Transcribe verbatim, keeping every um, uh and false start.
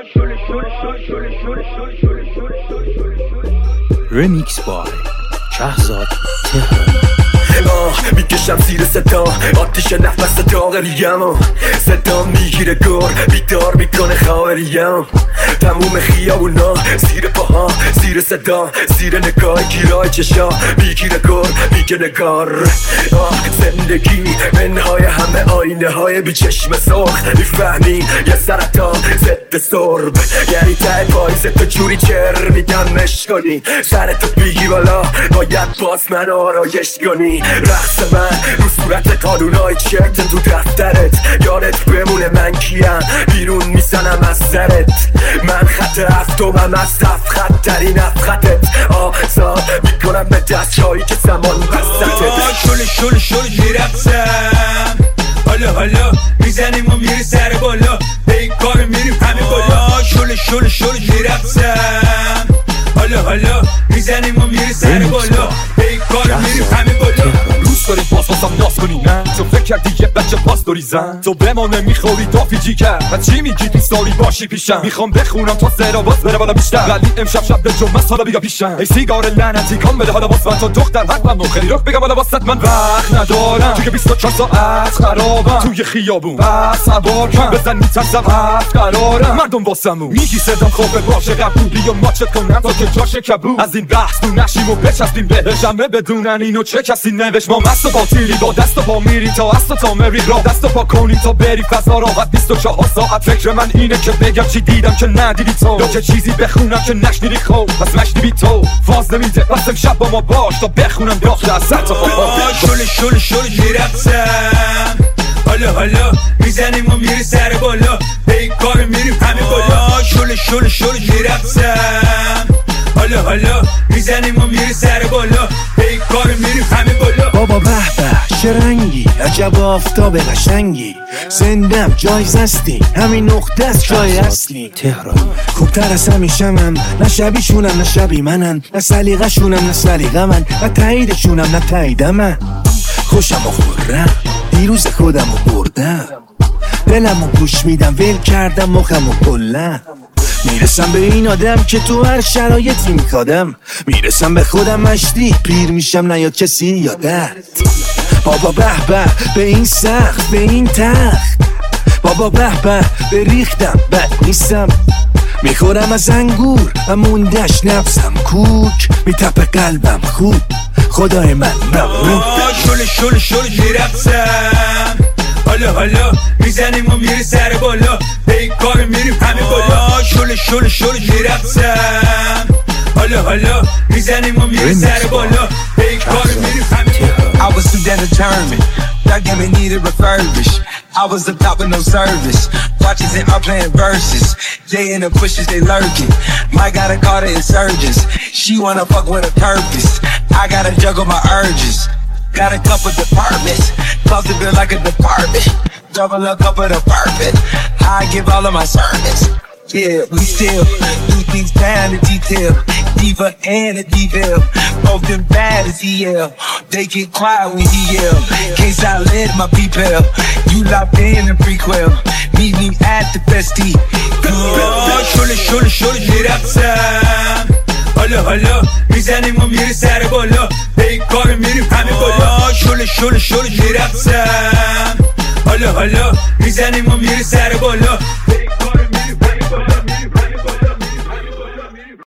رمیکس بای شهزاد تهران. آه میکشم زیر صدا آتیش نفس داغریم، صدا میگیره گر بیدار میکنه خواهریم. تموم خیابونا زیر پاها، زیر صدا، زیر نگاه گیرای چشا میگیره گر میگه نگار. آه زندگی منهای همه آینه های بی چشم سرخ، میفهمی یه سرطان ضد سرب، یعنی تای پاییزه تو جوری چر میدمش کنی، سرتو بیگی بالا باید باز من آرایش کنی. رقص من رو صورت قانونای چرت تو دفترت، یادت بمونه من کیم بیرون میزنم از سرت. من خط هفتمم از صف خط ترین افخطت، آزاد میکنم به دست جایی که زمان بستتت. شل شل شل میرقصم حالا حالا میزنیم و میری سر بالا، به این کار میریم همه بالا. شل شل شل میرقصم حالا حالا میزنیم و میری سر بالا، به این کار میریم همه بالا. روز دارید باز بازم ناز کنی نه تو فکر کردی یه بچه پاس داری زن تو بمانه میخوری دافیجی کرد و چی میگی دوست داری باشی پیشم. میخوام بخونم تا سرا باز بره بالا بیشتر، ولی امشب شب به جمعه حالا بیا پیشم. ای سیگار لعنتی کام بده حالا باز من تو دختر حتما خیلی رخ بگم حالا واسط من وقت ندارم، توی بیست و چهار ساعت خرابم توی خیابون بس سوار کن بزن میترسم هفت قرارم. مردم واسمون میگی صدام خوبه باشه قبولی و ماچت کنم تا که جاش کبود. از این بحث تو نشیم و بچستیم بهش، همه بدونن اینو چه کسی نوشت. ما مست و باطیلی با دست و پا میری تا است و تا مری را دست و پا کنی تا بری فضا راحت. بیست و چهار ساعت فکر من اینه که بگم چی دیدم که ندیدی تو، یا که چیزی بخونم که نشنیدی خوب پس مشتی بی تو. فاز نمیده پس امشب با ما باش تا بخونم داخل از سر تا پا. شل شل شل میرقصم حالا حالا میزنیم و میری سر بالا، به این کار میریم همه بالا. شل شل شل میرقصم حالا حالا میزنیم و میری سر بالا، به این کار میریم همه بالا. بابا به به چه رنگی عجب آفتاب قشنگی، زندم جایز هستی همین نقطه است جای اصلی. تهران خوبتر از همیشمم، نه شبیشونم نه شبی منن، نه سلیقه شونم نه سلیقه من، نه تاییدشونم نه تایید من. خوشم و خورم دیروز خودم و بردم، دلم و گوش میدم ول کردم مخم و کلم. میرسم به این آدم که تو هر شرایطی میخوادم، میرسم به خودم مشتی پیر میشم نیاد کسی یادت. بابا به به به این سخت به این تخت، بابا به به به ریختم بد نیستم. میخورم از انگور و موندش نفسم کوک، میتپه قلبم خوب خدای من ممنون. شل شل شل میرقصم حالا حالا میزنیم و میری سر بالا، به این کار میریم همه بالا. شل شل شل میرقصم حالا حالا میزنیم و میری سر بالا، به این کار میریم همه بالا. I was too damn determined, that game it needed refurbished. I was up top with no service, watches and I'm playing verses. They in the bushes, they lurking. Mike got a call to insurgents, she wanna fuck with a purpose. I gotta juggle my urges, got a couple departments, close the bill like a department. Double a couple of perfect, I give all of my sermons. Yeah, we still do things down to detail, diva and a devil, both them bad as E L. They get quiet when he yell, case I let my people. You locked in a prequel, meet me at the festy. شل شل شل میرقصم حالا حالا میزنیم و میری سر بالا، به این کار میریم همه بالا. شل شل شل میرقصم حالا حالا میزنیم و میری سر بالا،